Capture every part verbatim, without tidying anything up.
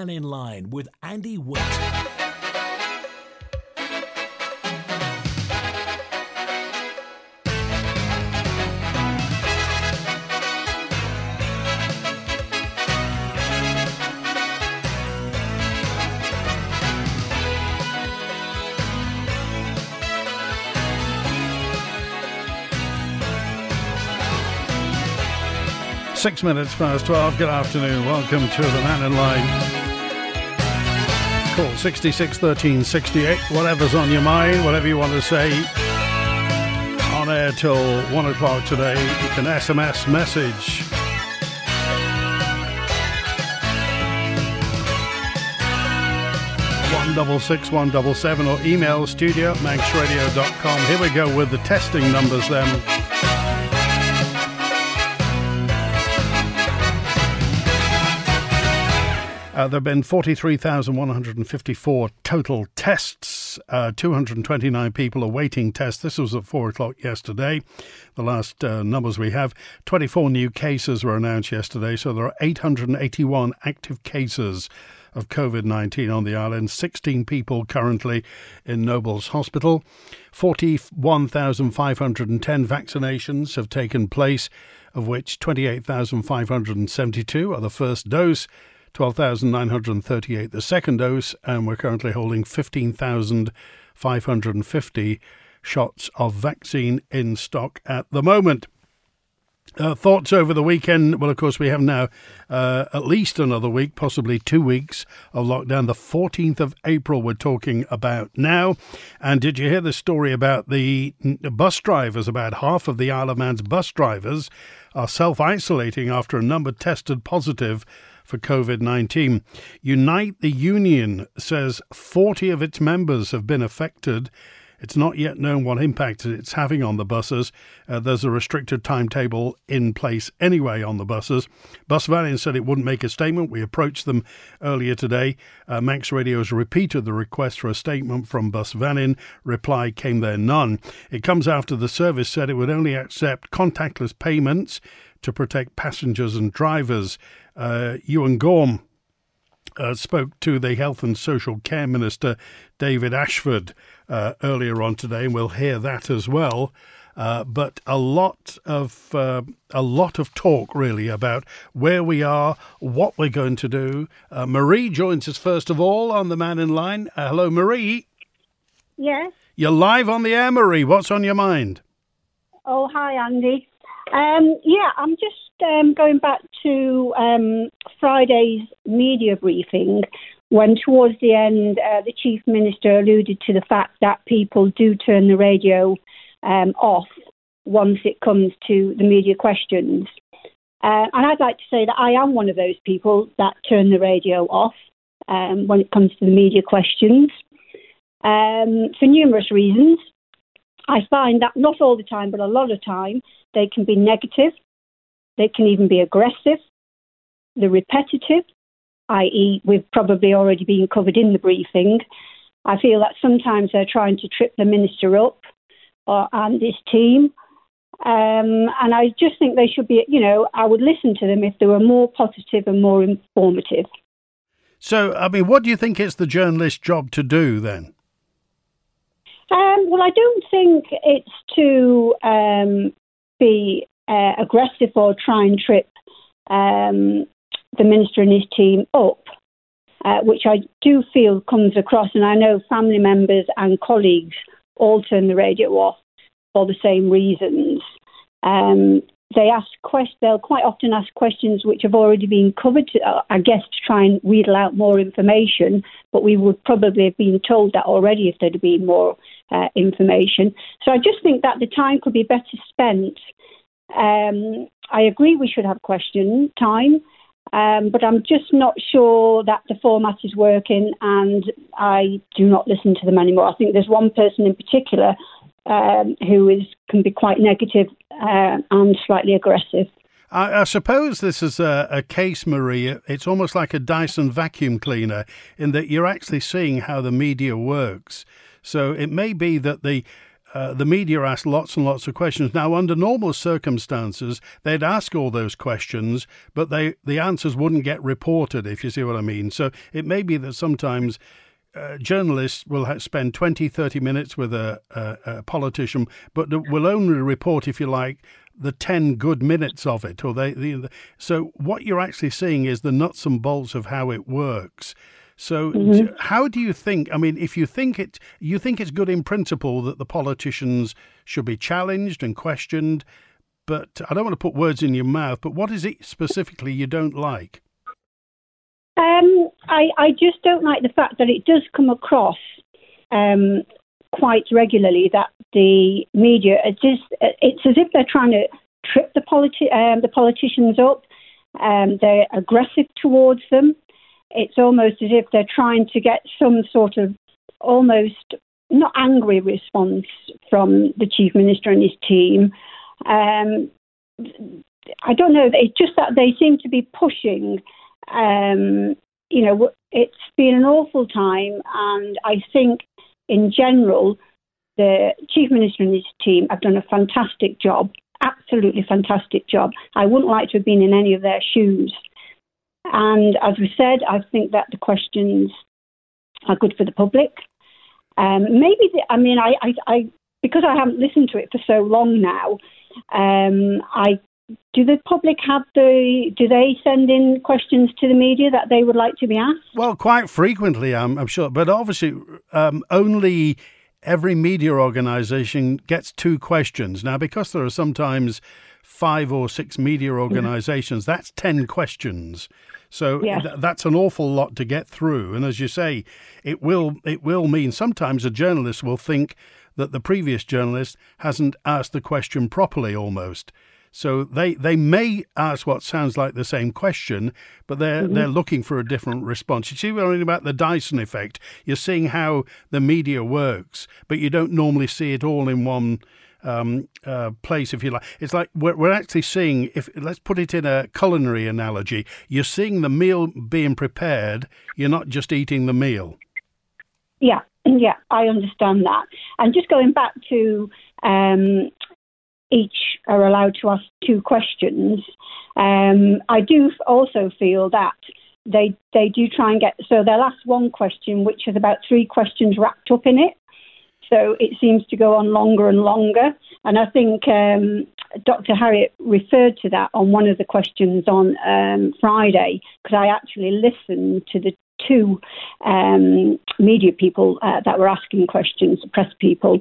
Man in Line with Andy Witt. Six minutes past twelve. Good afternoon. Welcome to the Man in Line. Call sixty-six thirteen sixty-eight. Whatever's on your mind, whatever you want to say. On air till one o'clock today. You can S M S message. one double six one double seven or email studio at manx radio dot com. Here we go with the testing numbers then. Uh, there have been forty-three thousand one hundred fifty-four total tests, uh, two hundred twenty-nine people awaiting tests. This was at four o'clock yesterday, the last uh, numbers we have. twenty-four new cases were announced yesterday, so there are eight hundred eighty-one active cases of COVID nineteen on the island, sixteen people currently in Nobles Hospital. forty-one thousand five hundred ten vaccinations have taken place, of which twenty-eight thousand five hundred seventy-two are the first dose, twelve thousand nine hundred thirty-eight the second dose, and we're currently holding fifteen thousand five hundred fifty shots of vaccine in stock at the moment. Uh, thoughts over the weekend? Well, of course, we have now uh, at least another week, possibly two weeks of lockdown. The fourteenth of April we're talking about now. And did you hear the story about the bus drivers? About half of the Isle of Man's bus drivers are self-isolating after a number tested positive for COVID nineteen. Unite the Union says forty of its members have been affected. It's not yet known what impact it's having on the buses. Uh, there's a restricted timetable in place anyway on the buses. Bus Vannin said it wouldn't make a statement. We approached them earlier today. Uh, Manx Radio has repeated the request for a statement from Bus Vannin. Reply came there none. It comes after the service said it would only accept contactless payments to protect passengers and drivers. Uh, Ewan Gorm uh, spoke to the Health and Social Care Minister, David Ashford, uh, earlier on today, and we'll hear that as well. Uh, but a lot of uh, a lot of talk, really, about where we are, what we're going to do. Uh, Marie joins us first of all on the Man in Line. Uh, hello, Marie. Yes. You're live on the air, Marie. What's on your mind? Oh, hi, Andy. Um, yeah, I'm just um, going back to um, Friday's media briefing when towards the end uh, the Chief Minister alluded to the fact that people do turn the radio um, off once it comes to the media questions. Uh, and I'd like to say that I am one of those people that turn the radio off um, when it comes to the media questions um, for numerous reasons. I find that not all the time, but a lot of time, they can be negative. They can even be aggressive. They're repetitive, that is we've probably already been covered in the briefing. I feel that sometimes they're trying to trip the minister up or, and his team. Um, and I just think they should be, you know, I would listen to them if they were more positive and more informative. So, I mean, what do you think is the journalist's job to do then? Um, well, I don't think it's to um, be uh, aggressive or try and trip um, the minister and his team up, uh, which I do feel comes across. And I know family members and colleagues all turn the radio off for the same reasons. Um, they ask quest- They'll quite often ask questions which have already been covered, uh, I guess, to try and wheedle out more information. But we would probably have been told that already if there'd been more uh, information. So I just think that the time could be better spent. Um, I agree we should have question time, um, but I'm just not sure that the format is working, and I do not listen to them anymore. I think there's one person in particular Um, who is can be quite negative uh, and slightly aggressive. I, I suppose this is a, a case, Marie. It's almost like a Dyson vacuum cleaner in that you're actually seeing how the media works. So it may be that the uh, the media asked lots and lots of questions. Now, under normal circumstances, they'd ask all those questions, but they the answers wouldn't get reported, if you see what I mean. So it may be that sometimes uh, journalists will ha- spend twenty, thirty minutes with a, a, a politician, but will only report, if you like, the ten good minutes of it. Or they, the, so what you're actually seeing is the nuts and bolts of how it works. So mm-hmm. how do you think, I mean, if you think it, you think it's good in principle that the politicians should be challenged and questioned, but I don't want to put words in your mouth, but what is it specifically you don't like? Um, I, I just don't like the fact that it does come across um, quite regularly that the media, are just, it's as if they're trying to trip the, politi- um, the politicians up. Um, they're aggressive towards them. It's almost as if they're trying to get some sort of almost not angry response from the Chief Minister and his team. Um, I don't know. It's just that they seem to be pushing. Um, you know, it's been an awful time, and I think in general, the Chief Minister and his team have done a fantastic job, absolutely fantastic job. I wouldn't like to have been in any of their shoes. And as we said, I think that the questions are good for the public. Um, maybe, the, I mean, I, I, I, because I haven't listened to it for so long now, um, I do the public have the, do they send in questions to the media that they would like to be asked? Well, quite frequently, I'm, I'm sure. But obviously, um, only every media organisation gets two questions. Now, because there are sometimes five or six media organisations, that's ten questions. So yeah. th- that's an awful lot to get through. And as you say, it will it will mean sometimes a journalist will think that the previous journalist hasn't asked the question properly almost. So they, they may ask what sounds like the same question, but they're mm-hmm. they're looking for a different response. You see what I mean about the Dyson effect? You're seeing how the media works, but you don't normally see it all in one Um, uh, place, if you like. It's like we're, we're actually seeing, if let's put it in a culinary analogy, you're seeing the meal being prepared, you're not just eating the meal. Yeah, yeah, I understand that. And just going back to um, each are allowed to ask two questions, um, I do also feel that they they do try and get, so they'll ask one question, which has about three questions wrapped up in it. So it seems to go on longer and longer. And I think um, Doctor Harriet referred to that on one of the questions on um, Friday, because I actually listened to the two um, media people uh, that were asking questions, press people.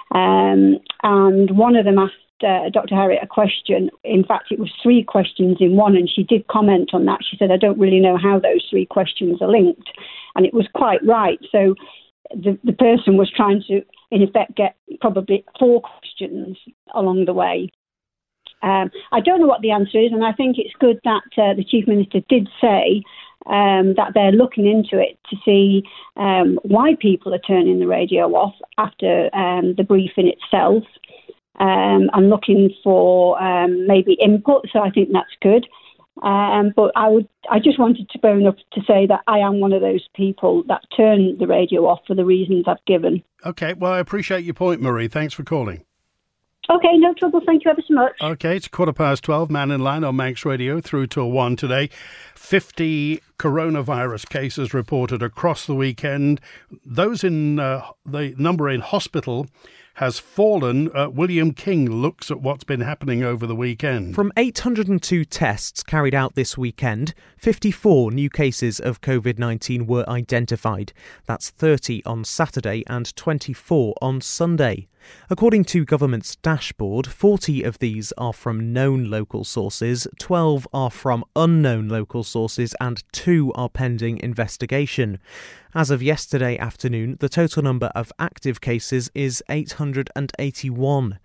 Um, and one of them asked uh, Doctor Harriet a question. In fact, it was three questions in one, and she did comment on that. She said, I don't really know how those three questions are linked. And it was quite right. So the, the person was trying to, in effect, get probably four questions along the way. Um, I don't know what the answer is, and I think it's good that uh, the Chief Minister did say um, that they're looking into it to see um, why people are turning the radio off after um, the briefing itself, um, and looking for um, maybe input, so I think that's good. Um, but I would, I just wanted to bone up to say that I am one of those people that turn the radio off for the reasons I've given. Okay, well, I appreciate your point, Marie. Thanks for calling. Okay, no trouble. Thank you ever so much. Okay, it's quarter past twelve, Man in Line on Manx Radio through till one today. fifty coronavirus cases reported across the weekend. Those in, uh, the number in hospital has fallen. Uh, William King looks at what's been happening over the weekend. From eight hundred two tests carried out this weekend, fifty-four new cases of covid nineteen were identified. That's thirty on Saturday and twenty-four on Sunday. According to government's dashboard, forty of these are from known local sources, twelve are from unknown local sources, and two are pending investigation. As of yesterday afternoon, the total number of active cases is eight hundred eighty-one.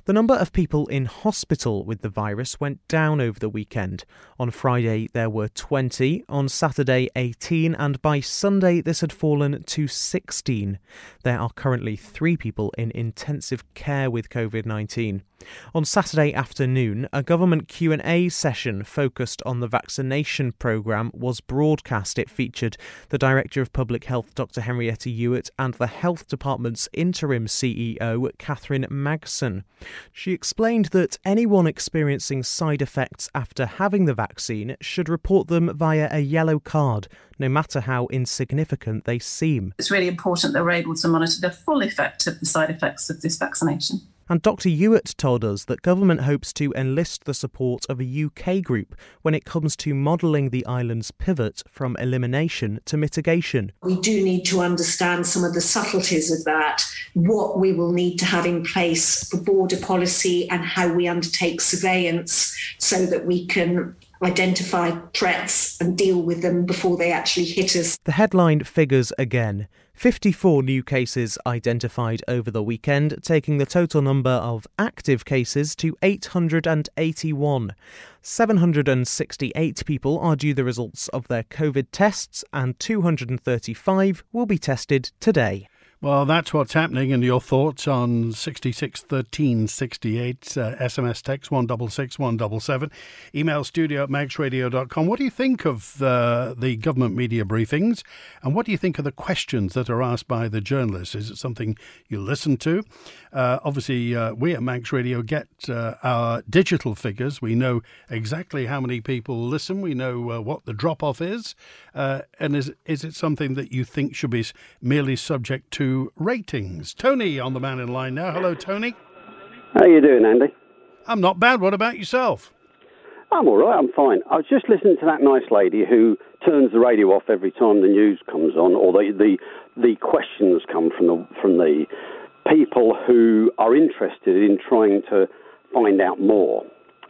The number of people in hospital with the virus went down over the weekend. On Friday there were twenty, on Saturday eighteen, and by Sunday this had fallen to sixteen. There are currently three people in intensive care with covid nineteen. On Saturday afternoon, a government Q and A session focused on the vaccination programme was broadcast. It featured the Director of Public Health, Doctor Henrietta Ewart, and the Health Department's interim C E O, Catherine Magson. She explained that anyone experiencing side effects after having the vaccine should report them via a yellow card, no matter how insignificant they seem. It's really important that we're able to monitor the full effect of the side effects of this vaccination. And Doctor Ewart told us that government hopes to enlist the support of a U K group when it comes to modelling the island's pivot from elimination to mitigation. We do need to understand some of the subtleties of that, what we will need to have in place for border policy and how we undertake surveillance so that we can identify threats and deal with them before they actually hit us. The headline figures again. fifty-four new cases identified over the weekend, taking the total number of active cases to eight hundred eighty-one. seven hundred sixty-eight people are due the results of their COVID tests and two hundred thirty-five will be tested today. Well, that's what's happening, and your thoughts on sixty-six thirteen sixty-eight, uh, S M S text one six six one seven seven, email studio at mags radio dot com. What do you think of uh, the government media briefings, and what do you think of the questions that are asked by the journalists? Is it something you listen to? Uh, obviously, uh, we at Mags Radio get uh, our digital figures. We know exactly how many people listen. We know uh, what the drop-off is. Uh, and is, is it something that you think should be merely subject to ratings? Tony on the man in line now. Hello, Tony. How you doing, Andy? I'm not bad. What about yourself? I'm all right. I'm fine. I was just listening to that nice lady who turns the radio off every time the news comes on, or the the, the questions come from the from the people who are interested in trying to find out more.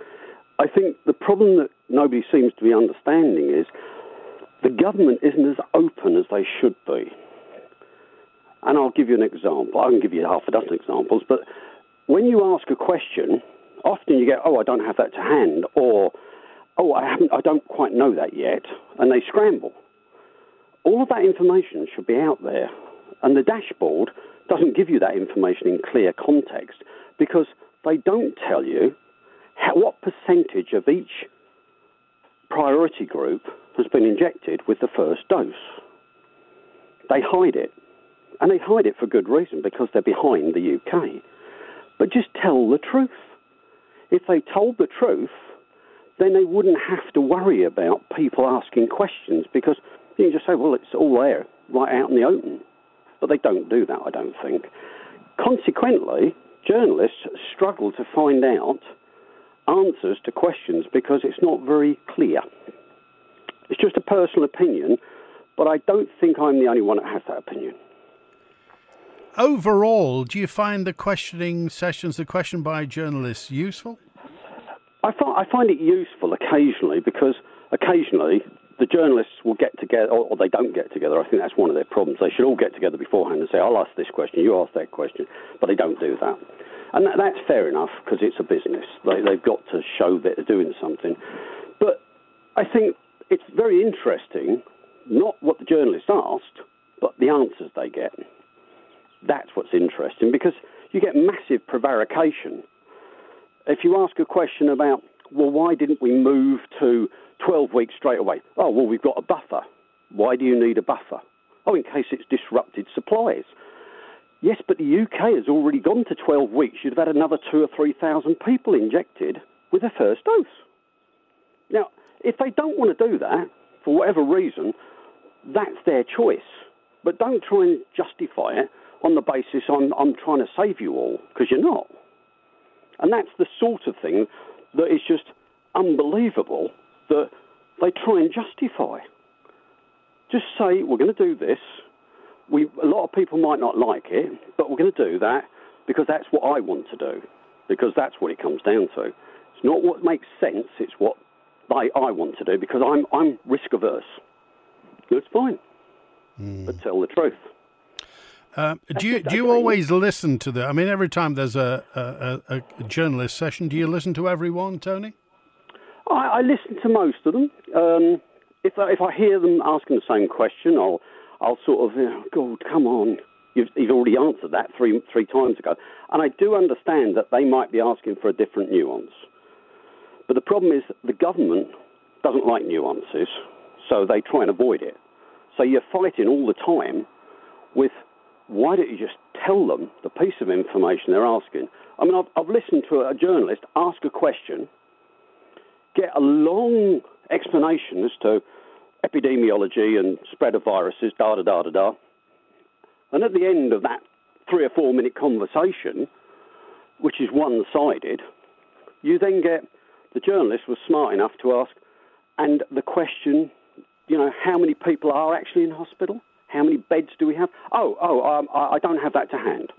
I think the problem that nobody seems to be understanding is the government isn't as open as they should be. And I'll give you an example. I can give you half a dozen examples, but when you ask a question, often you get, oh, I don't have that to hand, or, oh, I haven't, I don't quite know that yet, and they scramble. All of that information should be out there, and the dashboard doesn't give you that information in clear context because they don't tell you how, what percentage of each priority group has been injected with the first dose. They hide it. And they hide it for good reason, because they're behind the U K. But just tell the truth. If they told the truth, then they wouldn't have to worry about people asking questions, because you can just say, well, it's all there, right out in the open. But they don't do that, I don't think. Consequently, journalists struggle to find out answers to questions because it's not very clear. It's just a personal opinion, but I don't think I'm the only one that has that opinion. Overall, do you find the questioning sessions, the question by journalists, useful? I find, I find it useful occasionally, because occasionally the journalists will get together, or, or they don't get together. I think that's one of their problems. They should all get together beforehand and say, I'll ask this question, you ask that question, but they don't do that. And that, that's fair enough, because it's a business. They, they've got to show that they're doing something. But I think it's very interesting, not what the journalists asked, but the answers they get. That's what's interesting, because you get massive prevarication. If you ask a question about, well, why didn't we move to twelve weeks straight away? Oh, well, we've got a buffer. Why do you need a buffer? Oh, in case it's disrupted supplies. Yes, but the U K has already gone to twelve weeks. You'd have had another two or three thousand people injected with their first dose. Now, if they don't want to do that, for whatever reason, that's their choice. But don't try and justify it on the basis I'm, I'm trying to save you all, because you're not. And that's the sort of thing that is just unbelievable that they try and justify. Just say, we're going to do this. We, a lot of people might not like it, but we're going to do that because that's what I want to do, because that's what it comes down to. It's not what makes sense, it's what I, I want to do, because I'm, I'm risk averse. It's fine, mm. but tell the truth. Uh, do you do you always listen to the? I mean, every time there's a, a, a, a journalist session, do you listen to everyone, Tony? I, I listen to most of them. Um, if I, if I hear them asking the same question, I'll I'll sort of, oh, God, come on, you've, you've already answered that three three times ago. And I do understand that they might be asking for a different nuance. But the problem is the government doesn't like nuances, so they try and avoid it. So you're fighting all the time with, why don't you just tell them the piece of information they're asking? I mean, I've, I've listened to a journalist ask a question, get a long explanation as to epidemiology and spread of viruses, da-da-da-da-da. And at the end of that three or four minute conversation, which is one-sided, you then get the journalist was smart enough to ask, and the question, you know, how many people are actually in hospital? How many beds do we have? Oh, oh, um, I, I don't have that to hand.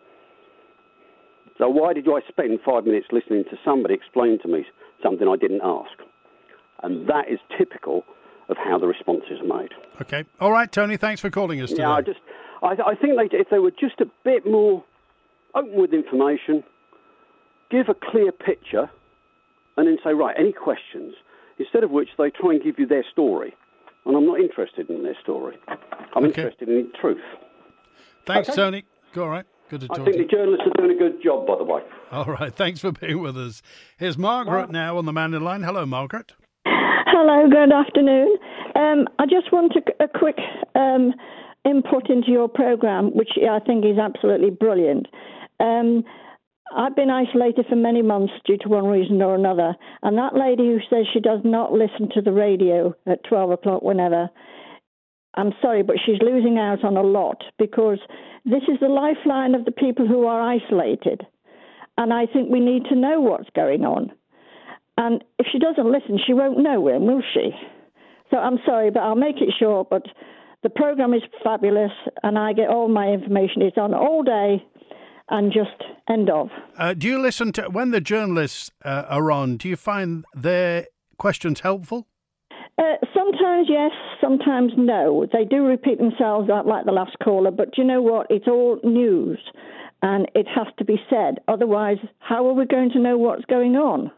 So why did I spend five minutes listening to somebody explain to me something I didn't ask? And that is typical of how the responses are made. Okay. All right, Tony, thanks for calling us today. Yeah, I just, I, I think they, if they were just a bit more open with information, give a clear picture, and then say, right, any questions? Instead of which they try and give you their story. And I'm not interested in their story. I'm okay. interested in truth. Thanks, okay. Tony. All right. Good to talk I think to you. the journalists are doing a good job, by the way. All right. Thanks for being with us. Here's Margaret Bye. now on the man in line. Hello, Margaret. Hello, good afternoon. Um, I just want a, a quick um, input into your programme, which I think is absolutely brilliant. Um, I've been isolated for many months due to one reason or another, and that lady who says she does not listen to the radio at twelve o'clock whenever, I'm sorry, but she's losing out on a lot, because this is the lifeline of the people who are isolated, and I think we need to know what's going on. And if she doesn't listen, she won't know when, will she? So I'm sorry, but I'll make it short, but the programme is fabulous, and I get all my information. It's on all day. And just end of. Uh, do you listen to, when the journalists uh, are on, do you find their questions helpful? Uh, sometimes yes, sometimes no. They do repeat themselves like the last caller, but do you know what? It's all news and it has to be said. Otherwise, how are we going to know what's going on?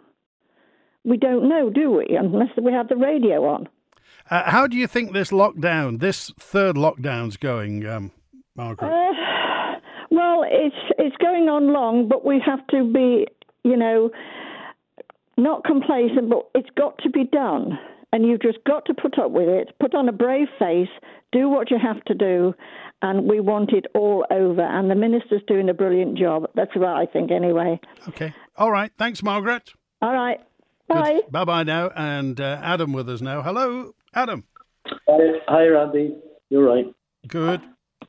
We don't know, do we? Unless we have the radio on. Uh, how do you think this lockdown, this third lockdown's going, um, Margaret? Uh, Well, it's it's going on long, but we have to be, you know, not complacent, but it's got to be done. And you've just got to put up with it, put on a brave face, do what you have to do, and we want it all over. And the minister's doing a brilliant job. That's what I think anyway. Okay. All right. Thanks, Margaret. All right. Bye. Good. Bye-bye now. And uh, Adam with us now. Hello, Adam. Hi, hi Randy. You're right. Good.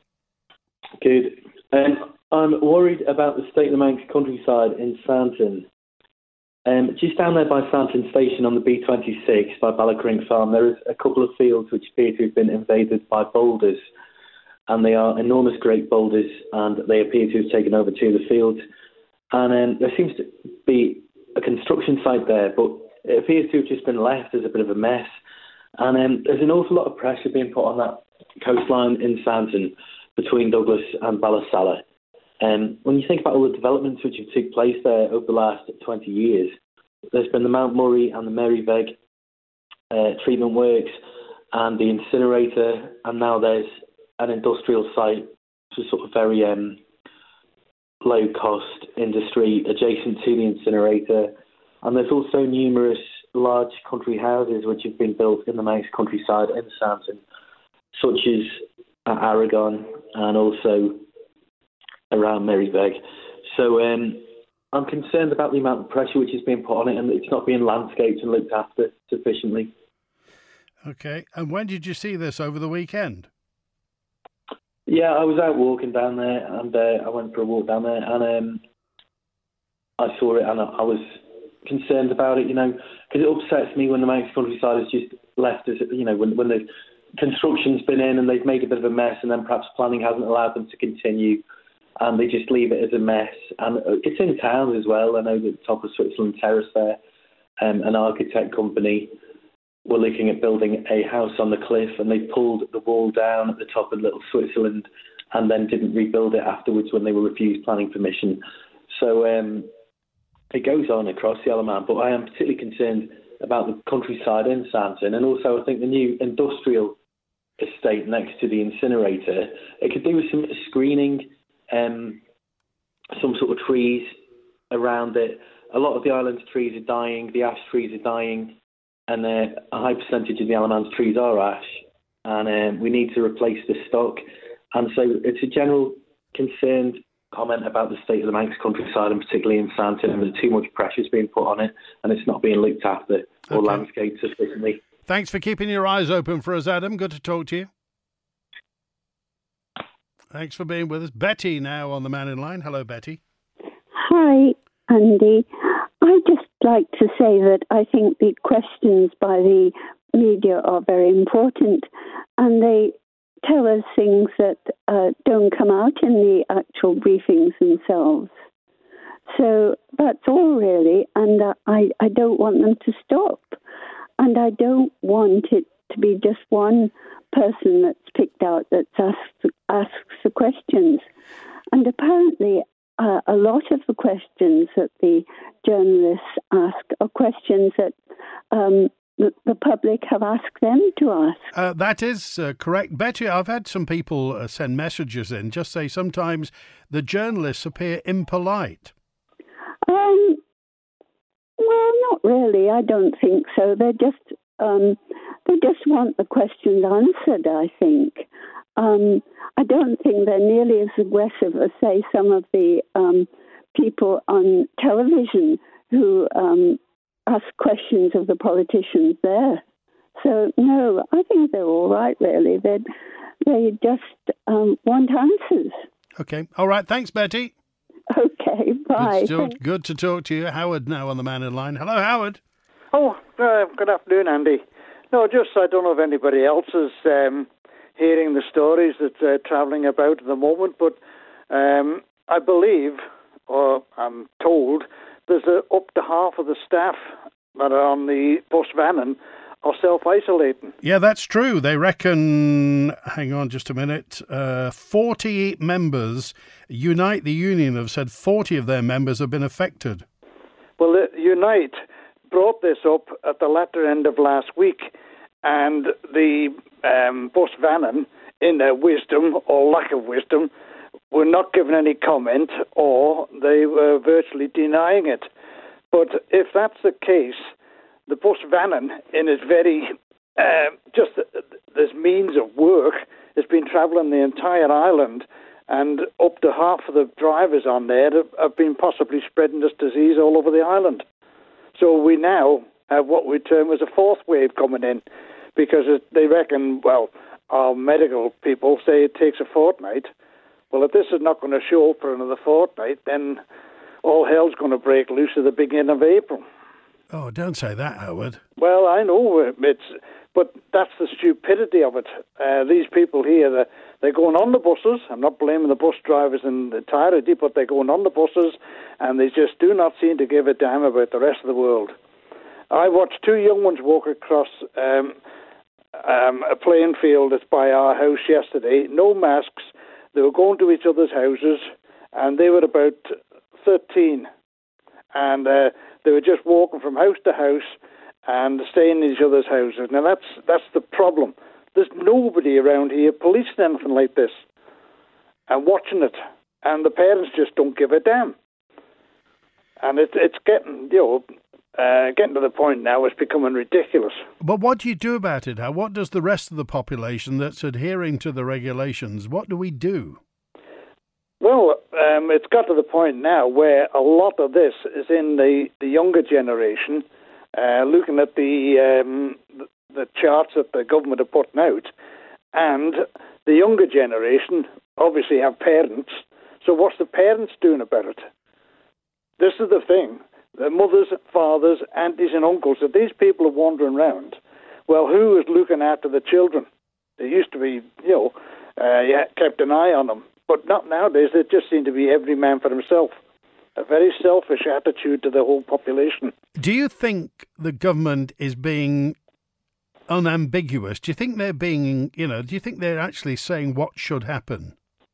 Good. Um, I'm worried about the state of the Manx countryside in Santon. Um, just down there by Santon Station on the B twenty-six by Ballacring Farm, there is a couple of fields which appear to have been invaded by boulders. And they are enormous great boulders, and they appear to have taken over two of the fields. And um, there seems to be a construction site there, but it appears to have just been left as a bit of a mess. And um, there's an awful lot of pressure being put on that coastline in Santon between Douglas and Ballasalla. Um, when you think about all the developments which have taken place there over the last twenty years, there's been the Mount Murray and the Maryveg uh, treatment works and the incinerator, and now there's an industrial site, which is sort of very um, low-cost industry adjacent to the incinerator. And there's also numerous large country houses which have been built in the Manx countryside in Santon, such as at Aragon and also around Maryveg. So um, I'm concerned about the amount of pressure which is being put on it, and it's not being landscaped and looked after sufficiently. Okay. And when did you see this? Over the weekend? Yeah, I was out walking down there, and uh, I went for a walk down there, and um, I saw it, and I, I was concerned about it, you know, because it upsets me when the Manx countryside is just left as, you know, when, when the construction's been in and they've made a bit of a mess, and then perhaps planning hasn't allowed them to continue, and they just leave it as a mess. And it's in towns as well. I know that at the top of Switzerland Terrace there, um, an architect company were looking at building a house on the cliff, and they pulled the wall down at the top of Little Switzerland, and then didn't rebuild it afterwards when they were refused planning permission. So um, it goes on across the Isle of Man, but I am particularly concerned about the countryside in Santon, and also I think the new industrial estate next to the incinerator. It could do with some screening, um, some sort of trees around it. A lot of the island's trees are dying, the ash trees are dying, and uh, a high percentage of the Isle of Man's trees are ash, and um, we need to replace the stock. And so it's a general concerned comment about the state of the Manx countryside, and particularly in Santon, and that too much pressure is being put on it, and it's not being looked after or okay. landscaped sufficiently. Thanks for keeping your eyes open for us, Adam. Good to talk to you. Thanks for being with us. Betty now on the Man in Line. Hello, Betty. Hi, Andy. I'd just like to say that I think the questions by the media are very important, and they tell us things that uh, don't come out in the actual briefings themselves. So that's all really, and uh, I, I don't want them to stop. And I don't want it to be just one person that's picked out that asks, asks the questions. And apparently uh, a lot of the questions that the journalists ask are questions that um, the, the public have asked them to ask. Uh, that is uh, correct. Betty, I've had some people uh, send messages in, just say sometimes the journalists appear impolite. Um, well, not really. I don't think so. They just um, they just want the questions answered, I think. Um, I don't think they're nearly as aggressive as, say, some of the um, people on television who um, ask questions of the politicians there. So, no, I think they're all right, really. They they just um, want answers. Okay. All right. Thanks, Betty. Okay, bye. Good to, talk, good to talk to you. Howard now on the Man in Line. Hello, Howard. Oh, uh, good afternoon, Andy. No, just I don't know if anybody else is um, hearing the stories that are travelling about at the moment, but um, I believe, or I'm told, there's a, up to half of the staff that are on the bus vanning are self-isolating. Yeah, that's true. They reckon, hang on just a minute, uh, forty members, Unite the Union have said forty of their members have been affected. Well, uh, Unite brought this up at the latter end of last week, and the um, bus vanning, in their wisdom or lack of wisdom, were not given any comment, or they were virtually denying it. But if that's the case, the bus vanning, in its very uh, just this means of work, has been travelling the entire island, and up to half of the drivers on there have been possibly spreading this disease all over the island. So we now have what we term as a fourth wave coming in, because they reckon, well, our medical people say it takes a fortnight. Well, if this is not going to show up for another fortnight, then all hell's going to break loose at the beginning of April. Oh, don't say that, Howard. Well, I know, it's, but that's the stupidity of it. Uh, these people here, they're, they're going on the buses. I'm not blaming the bus drivers in entirety, but they're going on the buses, and they just do not seem to give a damn about the rest of the world. I watched two young ones walk across um, um, a playing field that's by our house yesterday, no masks. They were going to each other's houses, and they were about thirteen. And uh, they were just walking from house to house and staying in each other's houses. Now, that's that's the problem. There's nobody around here policing anything like this and watching it. And the parents just don't give a damn. And it, it's getting, you know, uh, getting to the point now it's becoming ridiculous. But what do you do about it, Howard? What does the rest of the population that's adhering to the regulations, what do we do? Well, um, it's got to the point now where a lot of this is in the, the younger generation, uh, looking at the, um, the the charts that the government are putting out, and the younger generation obviously have parents, so what's the parents doing about it? This is the thing. The mothers, fathers, aunties and uncles, if these people are wandering around, well, who is looking after the children? There used to be, you know, uh, you kept an eye on them. But not nowadays. They just seem to be every man for himself. A very selfish attitude to the whole population. Do you think the government is being unambiguous? Do you think they're being, you know, do you think they're actually saying what should happen?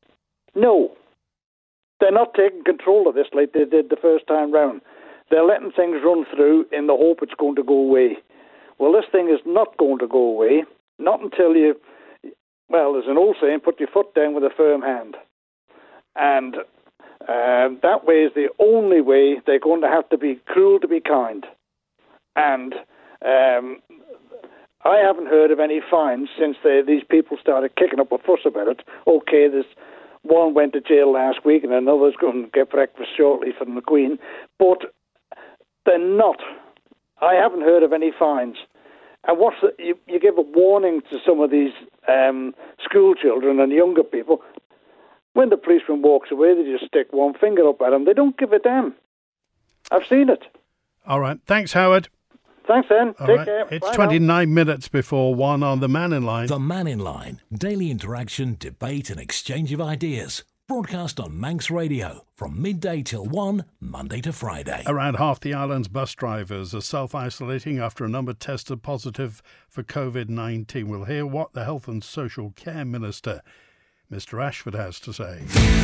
No. They're not taking control of this like they did the first time round. They're letting things run through in the hope it's going to go away. Well, this thing is not going to go away, not until you, well, there's an old saying, put your foot down with a firm hand. And uh, that way is the only way they're going to have to be cruel to be kind. And um, I haven't heard of any fines since they, these people started kicking up a fuss about it. Okay, there's one went to jail last week and another's going to get breakfast shortly from the Queen. But they're not. I haven't heard of any fines. And what's the, you, you give a warning to some of these um, school children and younger people. When the policeman walks away, they just stick one finger up at them. They don't give a damn. I've seen it. All right. Thanks, Howard. Thanks, then. All Take right. care. It's Bye twenty-nine now. minutes before one on The Man in Line. The Man in Line. Daily interaction, debate and exchange of ideas. Broadcast on Manx Radio from midday till one, Monday to Friday. Around half the island's bus drivers are self-isolating after a number tested positive for COVID nineteen. We'll hear what the Health and Social Care Minister, Mister Ashford, has to say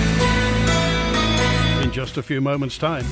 in just a few moments' time.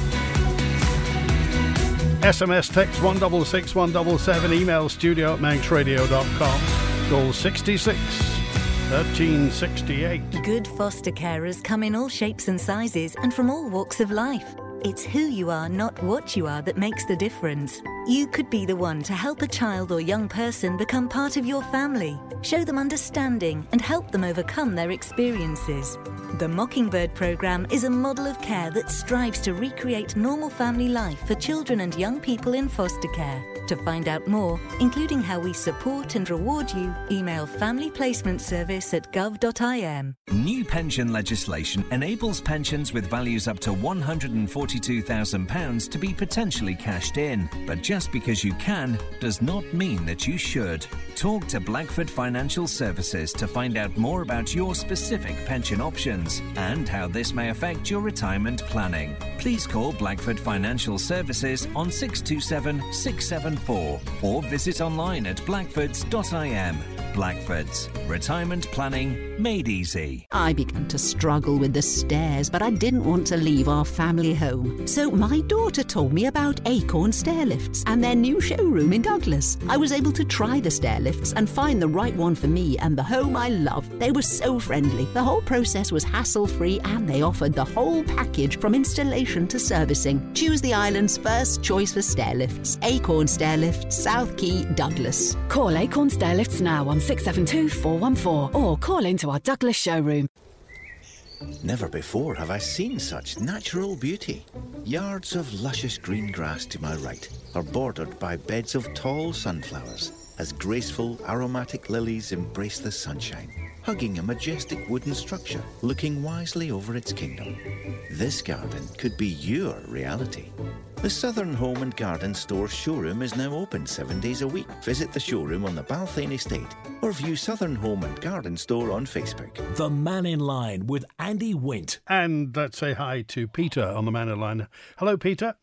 S M S text one six six one seven seven, email studio at manx radio dot com, call sixty-six thirteen sixty-eight. Good foster carers come in all shapes and sizes and from all walks of life. It's who you are, not what you are, that makes the difference. You could be the one to help a child or young person become part of your family. Show them understanding and help them overcome their experiences. The Mockingbird programme is a model of care that strives to recreate normal family life for children and young people in foster care. To find out more, including how we support and reward you, email family placement service at gov dot I M. New pension legislation enables pensions with values up to one hundred forty-two thousand pounds to be potentially cashed in. But just because you can does not mean that you should. Talk to Blackford Financial Services to find out more about your specific pension options and how this may affect your retirement planning. Please call Blackford Financial Services on six two seven six seven four or visit online at blackfords dot I M. Blackfords. Retirement planning made easy. I began to struggle with the stairs, but I didn't want to leave our family home. So my daughter told me about Acorn Stairlifts and their new showroom in Douglas. I was able to try the stairlifts and find the right one for me and the home I love. They were so friendly. The whole process was hassle-free and they offered the whole package from installation to servicing. Choose the island's first choice for stairlifts. Acorn Stairlifts, South Quay, Douglas. Call Acorn Stairlifts now on six seven two four one four or call into our Douglas showroom. Never before have I seen such natural beauty. Yards of luscious green grass to my right are bordered by beds of tall sunflowers as graceful aromatic lilies embrace the sunshine, hugging a majestic wooden structure, looking wisely over its kingdom. This garden could be your reality. The Southern Home and Garden Store showroom is now open seven days a week. Visit the showroom on the Balthain Estate or view Southern Home and Garden Store on Facebook. The Man in Line with Andy Wint. And let's say hi to Peter on the Man in Line. Hello, Peter.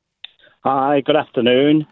Hi, good afternoon.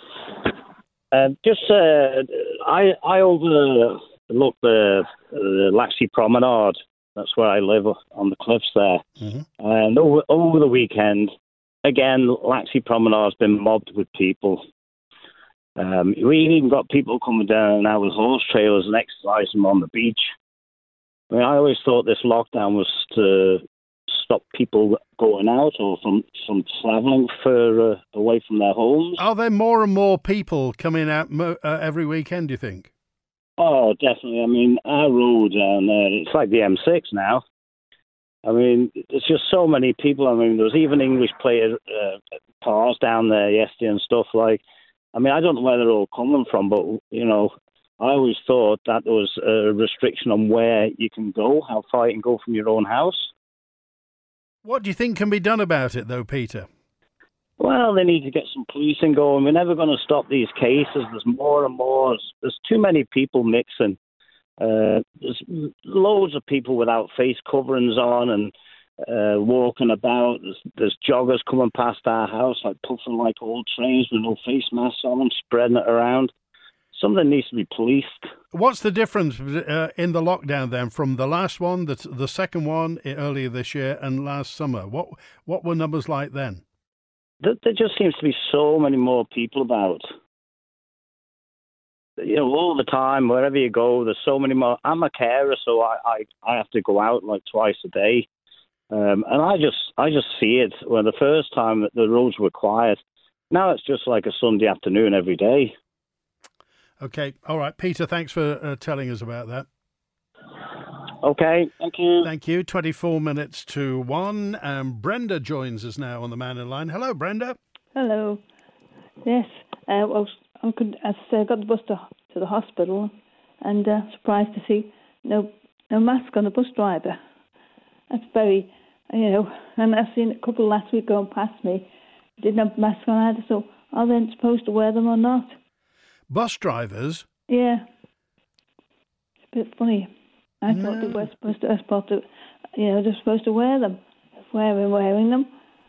Uh, just, uh, I I overlook the, the Laxey Promenade. That's where I live, on the cliffs there. Mm-hmm. And over, over the weekend, again, Laxey Promenade has been mobbed with people. Um, we even got people coming down now with horse trailers and exercising on the beach. I mean, I always thought this lockdown was to stop people going out or from, from travelling for uh, away from their homes. Are there more and more people coming out mo- uh, every weekend, do you think? Oh, definitely. I mean, our road down there, it's like the M six now. I mean, there's just so many people. I mean, there was even English player uh, cars down there yesterday and stuff like. I mean, I don't know where they're all coming from, but, you know, I always thought that there was a restriction on where you can go, how far you can go from your own house. What do you think can be done about it, though, Peter? Well, they need to get some policing going. We're never going to stop these cases. There's more and more. There's too many people mixing. Uh, there's loads of people without face coverings on and uh, walking about. There's, there's joggers coming past our house, like puffing like old trains with no face masks on them, spreading it around. something needs to be policed. What's the difference uh, in the lockdown then from the last one, the, the second one earlier this year, and last summer? What what were numbers like then? There, there just seems to be so many more people about. You know, all the time, wherever you go, there's so many more. I'm a carer, so I, I, I have to go out like twice a day. Um, and I just I just see it. When the first time that the roads were quiet, now it's just like a Sunday afternoon every day. Okay, all right. Peter, thanks for uh, telling us about that. Okay, thank you. Thank you. twenty-four minutes to one. Um, Brenda joins us now on the Man in Line. Hello, Brenda. Hello. Yes, uh, well, I could, as I got the bus to, to the hospital, and uh, surprised to see no no mask on the bus driver. That's very, you know, and I've seen a couple last week going past me, didn't have masks on either, so are they supposed to wear them or not? Bus drivers? Yeah. It's a bit funny. I no. thought they were supposed to, I supposed to, you know, they're supposed to wear them. Wearing, wearing them,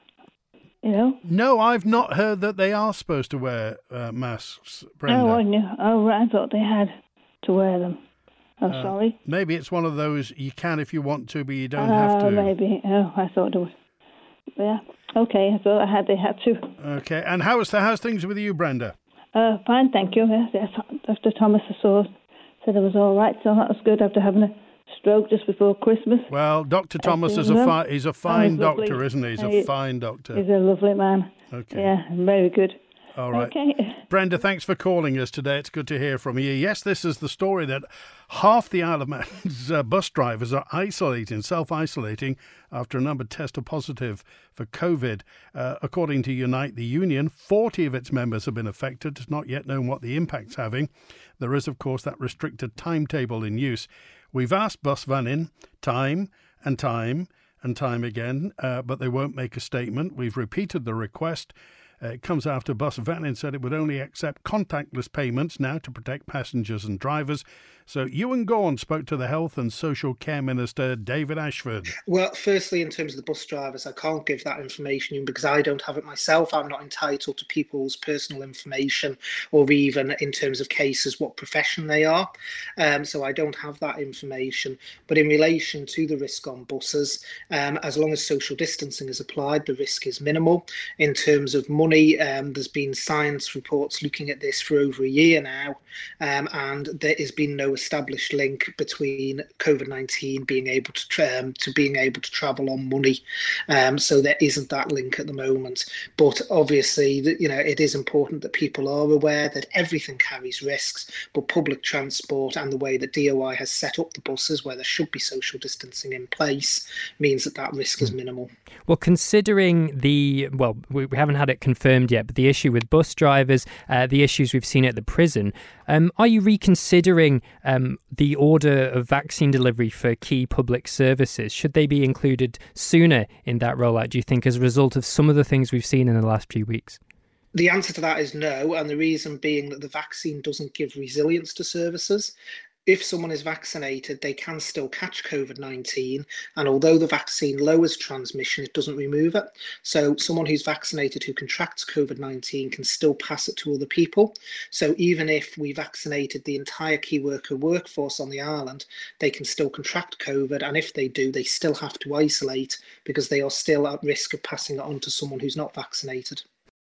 you know? No, I've not heard that they are supposed to wear uh, masks, Brenda. Oh, I knew. Oh, I thought they had to wear them. Oh, uh, sorry. Maybe it's one of those you can if you want to, but you don't oh, have to. Oh, maybe. Oh, I thought it was. Yeah. Okay, I thought I had. They had to. Okay, and how's the how's things with you, Brenda? Uh, fine, thank you. Yes, yes. Doctor Thomas I saw said it was all right, so that was good after having a stroke just before Christmas. Well, Doctor Thomas is a fi- he's a fine oh, doctor, lovely. isn't he? He's a fine doctor. He's a lovely man. Okay. Yeah, very good. All right. Okay. Brenda, thanks for calling us today. It's good to hear from you. Yes, this is the story that half the Isle of Man's uh, bus drivers are isolating, self-isolating after a number tested positive for COVID. Uh, according to Unite the Union, forty of its members have been affected. It's not yet known what the impact's having. There is, of course, that restricted timetable in use. We've asked Bus Vannin time and time and time again, uh, but they won't make a statement. We've repeated the request. Uh, it comes after Bus Vannin said it would only accept contactless payments now to protect passengers and drivers. So Ewan Gorn spoke to the Health and Social Care Minister, David Ashford. Well, firstly, in terms of the bus drivers, I can't give that information because I don't have it myself. I'm not entitled to people's personal information or even in terms of cases what profession they are. Um, so I don't have that information. But in relation to the risk on buses, um, as long as social distancing is applied, the risk is minimal. In terms of money, um, there's been science reports looking at this for over a year now, um, and there has been no established link between COVID nineteen being able to tra- um, to being able to travel on money. Um, so there isn't that link at the moment. But obviously, that you know, it is important that people are aware that everything carries risks. But public transport and the way that D O I has set up the buses, where there should be social distancing in place, means that that risk is minimal. Well, considering the well, we, we haven't had it confirmed yet, but the issue with bus drivers, uh, the issues we've seen at the prison, um, are you reconsidering um, the order of vaccine delivery for key public services? Should they be included sooner in that rollout, do you think, as a result of some of the things we've seen in the last few weeks? The answer to that is no, and the reason being that the vaccine doesn't give resilience to services. If someone is vaccinated, they can still catch COVID nineteen, and although the vaccine lowers transmission, it doesn't remove it. So someone who's vaccinated who contracts COVID nineteen can still pass it to other people. So even if we vaccinated the entire key worker workforce on the island, they can still contract COVID, and if they do, they still have to isolate because they are still at risk of passing it on to someone who's not vaccinated.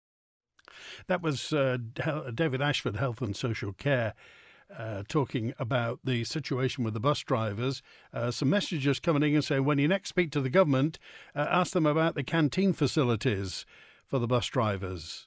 That was uh, David Ashford, Health and Social Care, Uh, talking about the situation with the bus drivers. Uh, some messages coming in and saying, when you next speak to the government, uh, ask them about the canteen facilities for the bus drivers.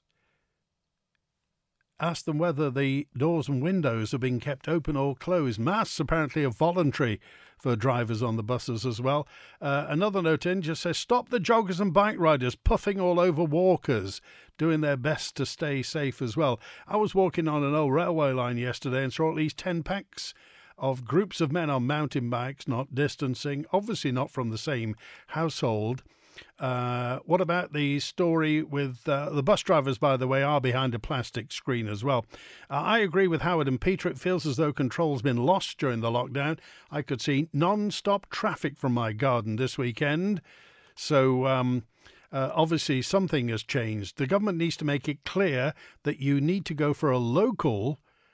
Ask them whether the doors and windows are being kept open or closed. Masks apparently are voluntary for drivers on the buses as well. Uh, another note in just says, stop the joggers and bike riders puffing all over walkers, doing their best to stay safe as well. I was walking on an old railway line yesterday and saw at least ten packs of groups of men on mountain bikes, not distancing, obviously not from the same household. Uh, what about the story with uh, the bus drivers, by the way, are behind a plastic screen as well. Uh, I agree with Howard and Peter. It feels as though control's been lost during the lockdown. I could see non-stop traffic from my garden this weekend. So um, uh, obviously something has changed. The government needs to make it clear that you need to go for a local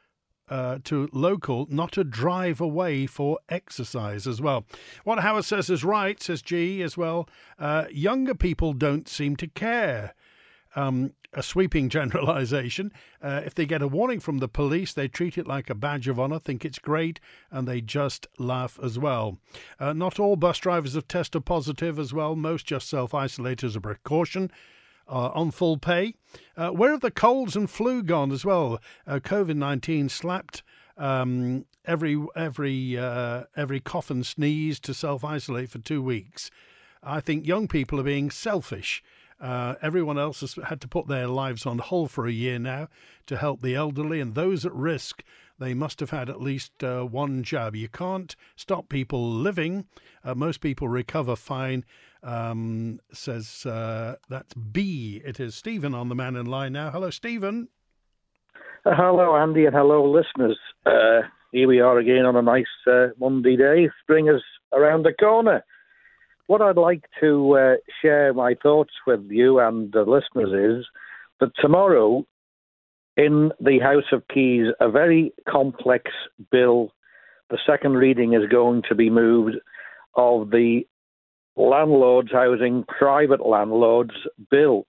uh, to local not to drive away for exercise as well. What Howard says is right, says G as well. Uh, younger people don't seem to care. Um, a sweeping generalisation. Uh, if they get a warning from the police, they treat it like a badge of honour, think it's great, and they just laugh as well. Uh, not all bus drivers have tested positive as well. Most just self-isolate as a precaution. Uh, on full pay. Uh, where have the colds and flu gone as well? Uh, COVID nineteen slapped um, every every uh, every cough and sneeze to self-isolate for two weeks. I think young people are being selfish. Uh, everyone else has had to put their lives on hold for a year now to help the elderly and those at risk. They must have had at least uh, one jab. You can't stop people living. Uh, most people recover fine. Um, says uh, that's B. It is Stephen on the man in line now. Hello, Stephen. Uh, hello, Andy, and hello, listeners. Uh, here we are again on a nice uh, Monday day. Spring is around the corner. What I'd like to uh, share my thoughts with you and the listeners is that tomorrow in the House of Keys, a very complex bill, the second reading is going to be moved, of the Landlords Housing Private Landlords Bill.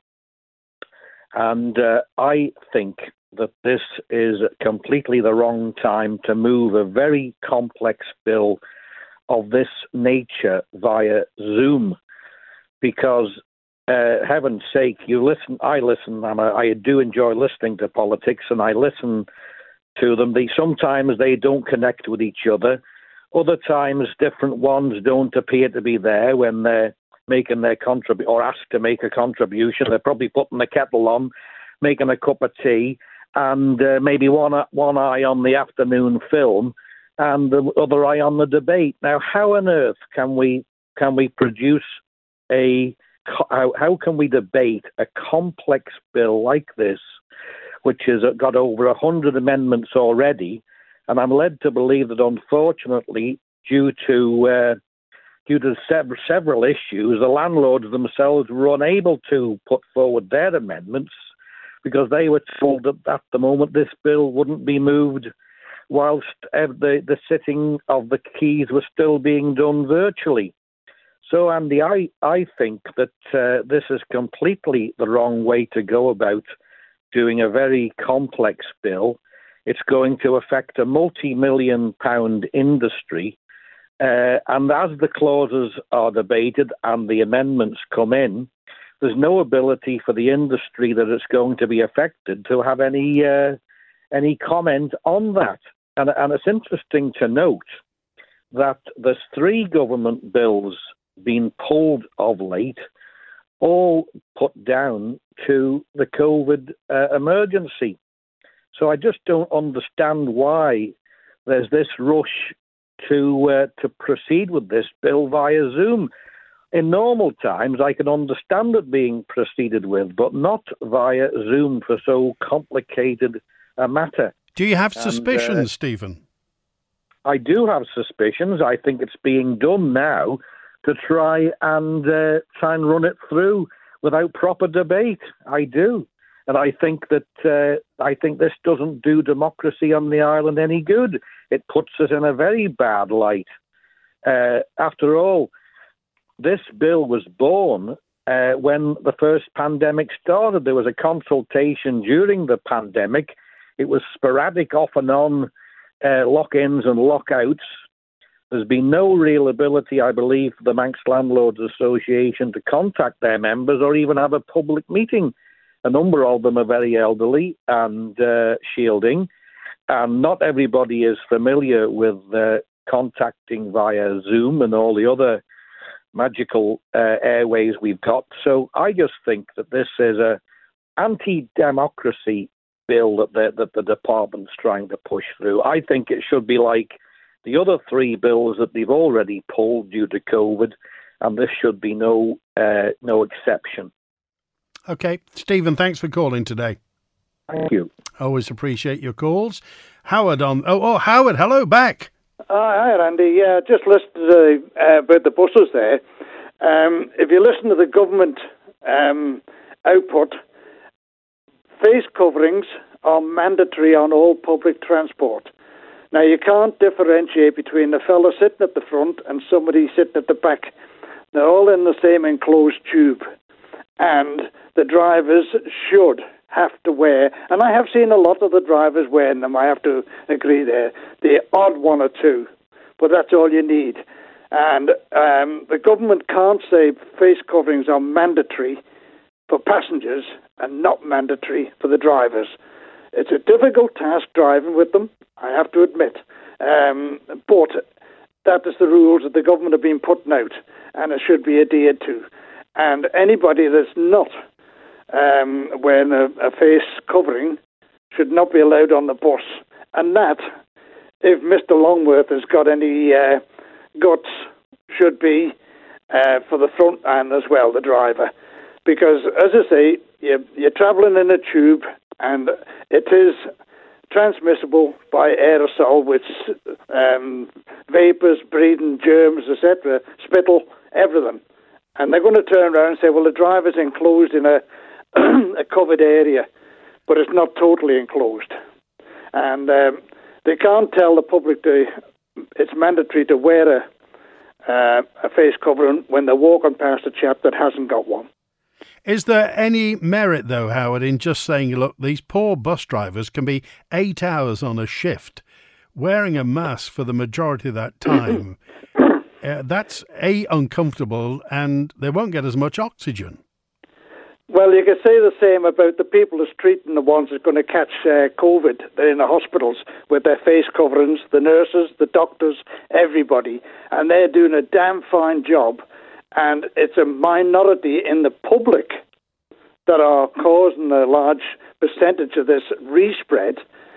And uh, I think that this is completely the wrong time to move a very complex bill of this nature via Zoom, because uh, heaven's sake, you listen. I listen, and I, I do enjoy listening to politics, and I listen to them. They sometimes they don't connect with each other. Other times, different ones don't appear to be there when they're making their contrib or asked to make a contribution. They're probably putting the kettle on, making a cup of tea, and uh, maybe one one eye on the afternoon film and the other eye on the debate. Now, how on earth can we can we produce a how, how can we debate a complex bill like this, which has got over a hundred amendments already? And I'm led to believe that, unfortunately, due to uh, due to sev- several issues, the landlords themselves were unable to put forward their amendments because they were told that at the moment this bill wouldn't be moved whilst uh, the, the sitting of the Keys was still being done virtually. So, Andy, I, I think that uh, this is completely the wrong way to go about doing a very complex bill. It's going to affect a multi-million pound industry. Uh, and as the clauses are debated and the amendments come in, there's no ability for the industry that it's going to be affected to have any uh, any comment on that. And, and it's interesting to note that there's three government bills being pulled of late, all put down to the COVID uh, emergency. So I just don't understand why there's this rush to uh, to proceed with this bill via Zoom. In normal times, I can understand it being proceeded with, but not via Zoom for so complicated a matter. Do you have suspicions, and, uh, Stephen? I do have suspicions. I think it's being done now to try and uh, try and run it through without proper debate. I do. And I think that uh, I think this doesn't do democracy on the island any good. It puts us in a very bad light. Uh, after all, this bill was born uh, when the first pandemic started. There was a consultation during the pandemic. It was sporadic, off and on, uh, lock-ins and lockouts. There's been no real ability, I believe, for the Manx Landlords Association to contact their members or even have a public meeting. A number of them are very elderly and uh, shielding, and not everybody is familiar with uh, contacting via Zoom and all the other magical uh, airways we've got. So I just think that this is a anti-democracy bill that the, that the department's trying to push through. I think it should be like the other three bills that they've already pulled due to COVID, and this should be no uh, no exception. Okay. Stephen, thanks for calling today. Thank you. Always appreciate your calls. Howard on... Oh, oh Howard, hello, back. Uh, hi, Randy. Yeah, just listened to, uh, about the buses there. Um, if you listen to the government um, output, face coverings are mandatory on all public transport. Now, you can't differentiate between the fellow sitting at the front and somebody sitting at the back. They're all in the same enclosed tube. And the drivers should have to wear, and I have seen a lot of the drivers wearing them, I have to agree there, the odd one or two, but that's all you need. And um, the government can't say face coverings are mandatory for passengers and not mandatory for the drivers. It's a difficult task driving with them, I have to admit, um, but that is the rules that the government have been putting out, and it should be adhered to. And anybody that's not um, wearing a, a face covering should not be allowed on the bus. And that, if Mister Longworth has got any uh, guts, should be uh, for the front man as well, the driver. Because, as I say, you're, you're travelling in a tube, and it is transmissible by aerosol, which um, vapours, breathing, germs, et cetera, spittle, everything. And they're going to turn around and say, well, the driver's enclosed in a, a covered area, but it's not totally enclosed. And um, they can't tell the public to, it's mandatory to wear a, uh, a face covering when they're walking past a chap that hasn't got one. Is there any merit, though, Howard, in just saying, look, these poor bus drivers can be eight hours on a shift, wearing a mask for the majority of that time? Uh, that's, A, uncomfortable, and they won't get as much oxygen. Well, you could say the same about the people who's treating the ones that's going to catch uh, COVID. They're in the hospitals with their face coverings, the nurses, the doctors, everybody. And they're doing a damn fine job. And it's a minority in the public that are causing a large percentage of this respread.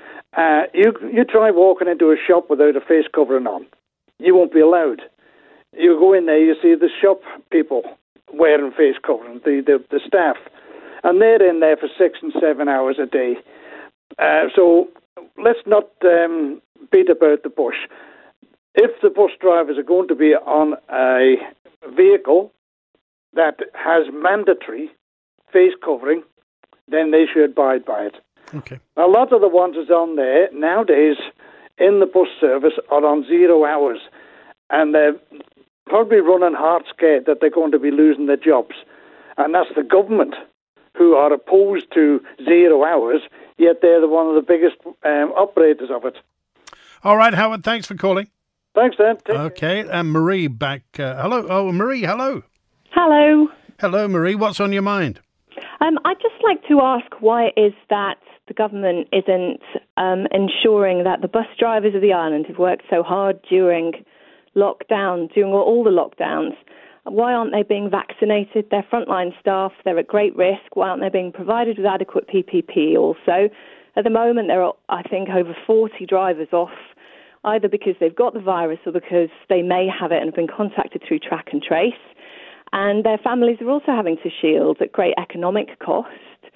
Uh, you, you try walking into a shop without a face covering on. You won't be allowed. You go in there, you see the shop people wearing face coverings, the, the, the staff, and they're in there for six and seven hours a day. Uh, so let's not um, beat about the bush. If the bus drivers are going to be on a vehicle that has mandatory face covering, then they should abide by it. Okay. A lot of the ones that's on there nowadays in the bus service are on zero hours, and they're probably running heart scared that they're going to be losing their jobs. And that's the government who are opposed to zero hours, yet they're the one of the biggest um, operators of it. All right, Howard, thanks for calling. Thanks, Dan. Take okay, and Marie back. Uh, hello. Oh, Marie, hello. Hello. Hello, Marie. What's on your mind? Um, I'd just like to ask why it is that the government isn't um, ensuring that the bus drivers of the island who've worked so hard during lockdown, during all the lockdowns, why aren't they being vaccinated? They're frontline staff. They're at great risk. Why aren't they being provided with adequate P P P also? At the moment, there are, I think, over forty drivers off, either because they've got the virus or because they may have it and have been contacted through track and trace. And their families are also having to shield at great economic cost.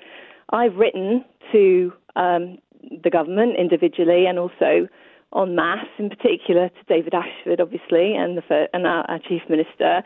I've written to um, the government individually and also en masse, in particular to David Ashford, obviously, and, the, and our, our Chief Minister.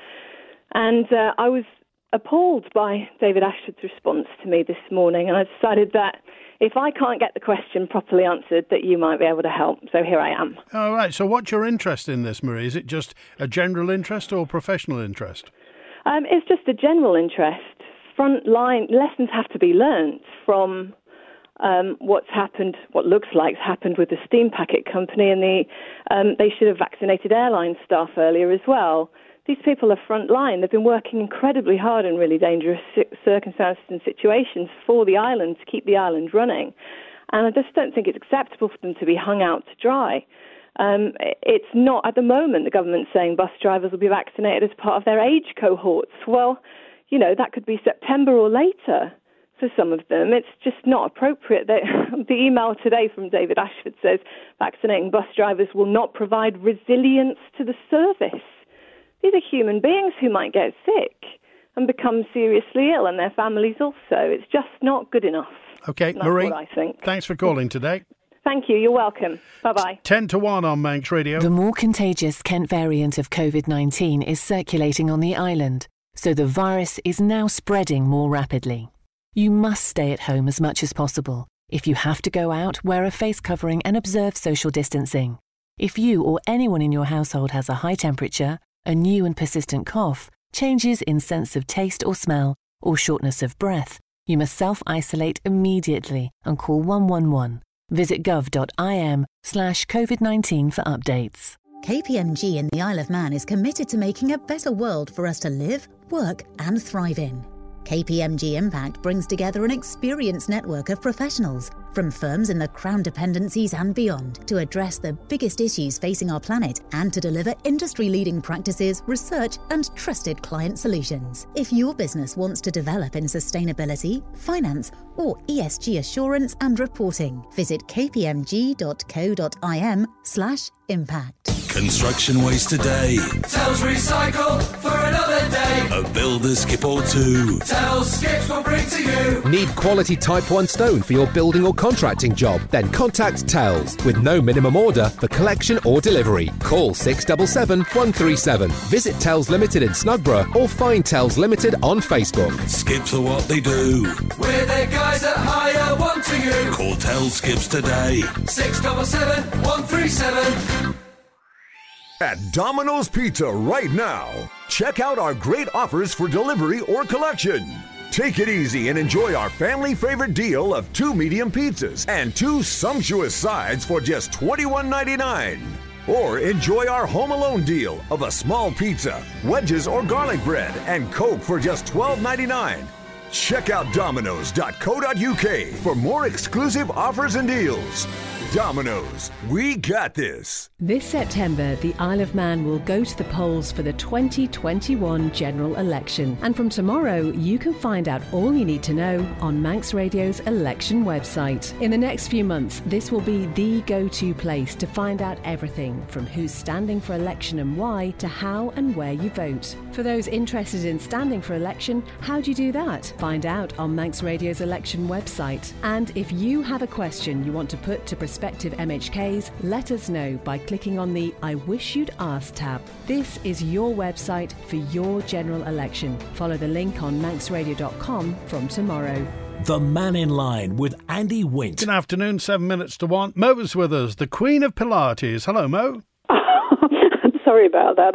And uh, I was appalled by David Ashford's response to me this morning, and I decided that if I can't get the question properly answered, that you might be able to help. So here I am. All right. So what's your interest in this, Marie? Is it just a general interest or professional interest? Um, it's just a general interest. Frontline lessons have to be learnt from um, what's happened, what looks like happened with the steam packet company, and the um, they should have vaccinated airline staff earlier as well. These people are frontline. They've been working incredibly hard in really dangerous circumstances and situations for the island to keep the island running. And I just don't think it's acceptable for them to be hung out to dry. Um, it's not, at the moment, the government's saying bus drivers will be vaccinated as part of their age cohorts. Well, you know, that could be September or later for some of them. It's just not appropriate. The email today from David Ashford says vaccinating bus drivers will not provide resilience to the service. These are human beings who might get sick and become seriously ill, and their families also. It's just not good enough. Okay, That's Marie, what I think. Thanks for calling today. Thank you. You're welcome. Bye-bye. ten to one on Manx Radio. The more contagious Kent variant of COVID nineteen is circulating on the island, so the virus is now spreading more rapidly. You must stay at home as much as possible. If you have to go out, wear a face covering and observe social distancing. If you or anyone in your household has a high temperature, a new and persistent cough, changes in sense of taste or smell, or shortness of breath, you must self-isolate immediately and call one one one. Visit gov.im slash COVID nineteen for updates. K P M G in the Isle of Man is committed to making a better world for us to live, work and thrive in. K P M G Impact brings together an experienced network of professionals from firms in the Crown dependencies and beyond to address the biggest issues facing our planet and to deliver industry-leading practices, research and trusted client solutions. If your business wants to develop in sustainability, finance or E S G assurance and reporting, visit kpmg.co.im slash impact. Construction waste today. Tells recycle for another day. A builder skip or two. Tells skips will bring to you. Need quality Type one stone for your building or contracting job? Then contact Tells with no minimum order for collection or delivery. Call six seven seven, one three seven. Visit Tells Limited in Snugborough or find Tells Limited on Facebook. Skips are what they do. We're the guys that hire one to you. Call Tells Skips today. six seven seven, one three seven. At Domino's Pizza right now, check out our great offers for delivery or collection. Take it easy and enjoy our family favorite deal of two medium pizzas and two sumptuous sides for just twenty-one ninety-nine. Or enjoy our Home Alone deal of a small pizza, wedges or garlic bread, and Coke for just twelve ninety-nine. Check out domino's dot co dot U K for more exclusive offers and deals. Domino's, we got this. This September, the Isle of Man will go to the polls for the twenty twenty-one general election. And from tomorrow, you can find out all you need to know on Manx Radio's election website. In the next few months, this will be the go-to place to find out everything from who's standing for election and why to how and where you vote. For those interested in standing for election, how do you do that? Find out on Manx Radio's election website. And if you have a question you want to put to prospective M H Ks, let us know by clicking on the I Wish You'd Ask tab. This is your website for your general election. Follow the link on manx radio dot com from tomorrow. The Man in Line with Andy Wint. Good afternoon, seven minutes to one. Mo is with us, the Queen of Pilates. Hello, Mo. I'm sorry about that.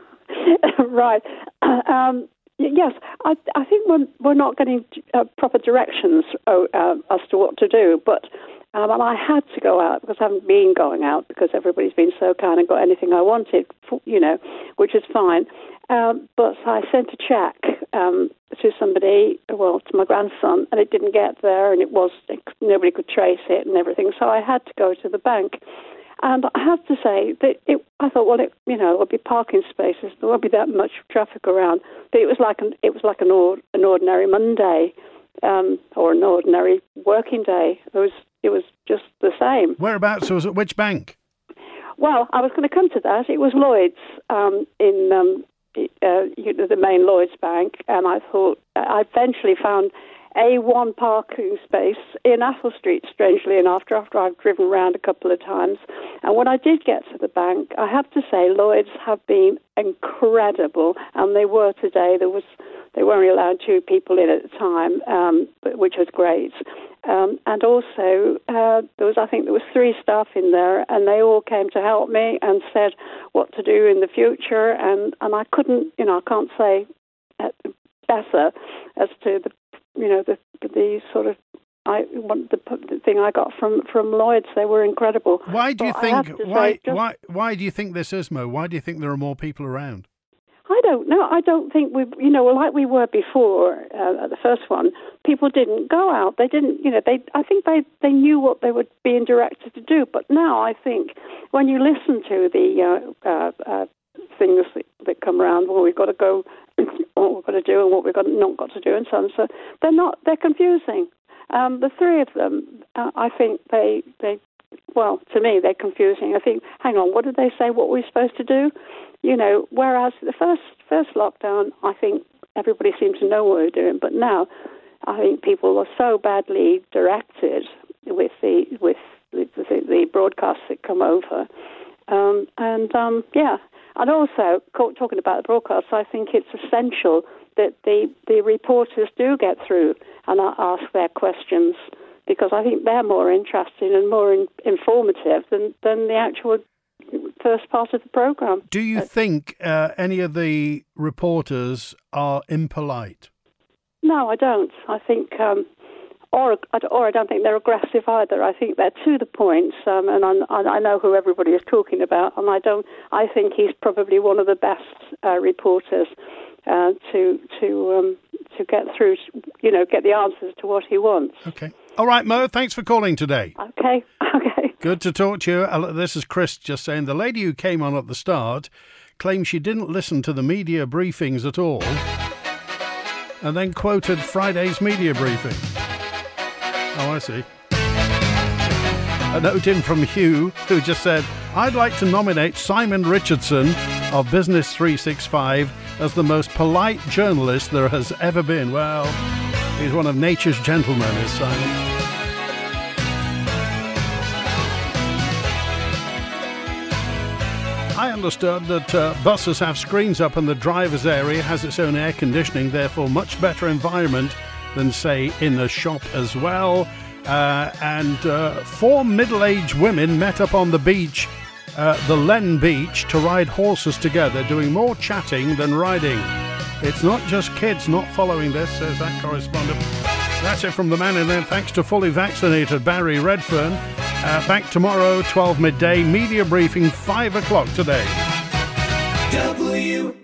Right. Um, yes, I, I think we're, we're not getting uh, proper directions uh, uh, as to what to do, but Um, and I had to go out because I haven't been going out because everybody's been so kind and got anything I wanted, you know, which is fine. Um, but I sent a cheque um, to somebody, well, to my grandson, and it didn't get there, and it was it, nobody could trace it and everything. So I had to go to the bank. And I have to say that it, I thought, well, it, you know, there'll be parking spaces. There won't be that much traffic around. But it was like an, it was like an, or, an ordinary Monday um, or an ordinary working day. It was. It was just the same. Whereabouts was it? Which bank? Well, I was going to come to that. It was Lloyd's um, in um, uh, you know, the main Lloyd's Bank, and I thought I eventually found a one parking space in Athol Street, strangely enough, after I've driven around a couple of times. And when I did get to the bank, I have to say Lloyd's have been incredible, and they were today. There was they were only allowed two people in at the time, um, which was great. Um, and also, uh, there was I think there was three staff in there, and they all came to help me and said what to do in the future. And, and I couldn't, you know, I can't say better as to the, you know, the the sort of I the, the thing I got from, from Lloyd's. They were incredible. Why do you but think? Why say, just, why why do you think this is, Mo? Why do you think there are more people around? I don't know. I don't think we, you know, like we were before uh, at the first one. People didn't go out. They didn't, you know. They, I think they, they knew what they were being directed to do. But now I think when you listen to the uh, uh, uh, things that, that come around, well, we've got to go, what we've got to do, and what we've got not got to do, and so on. So they're not. They're confusing. Um, the three of them, uh, I think they, they, well, to me, they're confusing. I think, hang on, what did they say? What were we supposed to do? You know, whereas the first first lockdown, I think everybody seemed to know what we were doing, but now I think people are so badly directed with the with the, the, the broadcasts that come over, um, and um, yeah, and also talking about the broadcasts, I think it's essential that the the reporters do get through and ask their questions because I think they're more interesting and more in, informative than, than the actual first part of the programme. Do you uh, think uh, any of the reporters are impolite? No, I don't. I think, um, or or I don't think they're aggressive either. I think they're to the point, um, and I, I know who everybody is talking about. And I don't. I think he's probably one of the best uh, reporters uh, to to um, to get through. You know, get the answers to what he wants. Okay. All right, Mo. Thanks for calling today. Okay. Okay. Good to talk to you. This is Chris just saying the lady who came on at the start claimed she didn't listen to the media briefings at all and then quoted Friday's media briefing. Oh, I see. A note in from Hugh who just said, I'd like to nominate Simon Richardson of Business three sixty-five as the most polite journalist there has ever been. Well, he's one of nature's gentlemen, is Simon. I understood that uh, buses have screens up and the driver's area has its own air conditioning, therefore much better environment than, say, in a shop as well. Uh, and uh, four middle-aged women met up on the beach, uh, the Len Beach, to ride horses together, doing more chatting than riding. It's not just kids not following this, says that correspondent. That's it from the man in there. Thanks to fully vaccinated Barry Redfern. Uh, back tomorrow, twelve midday, media briefing, five o'clock today. W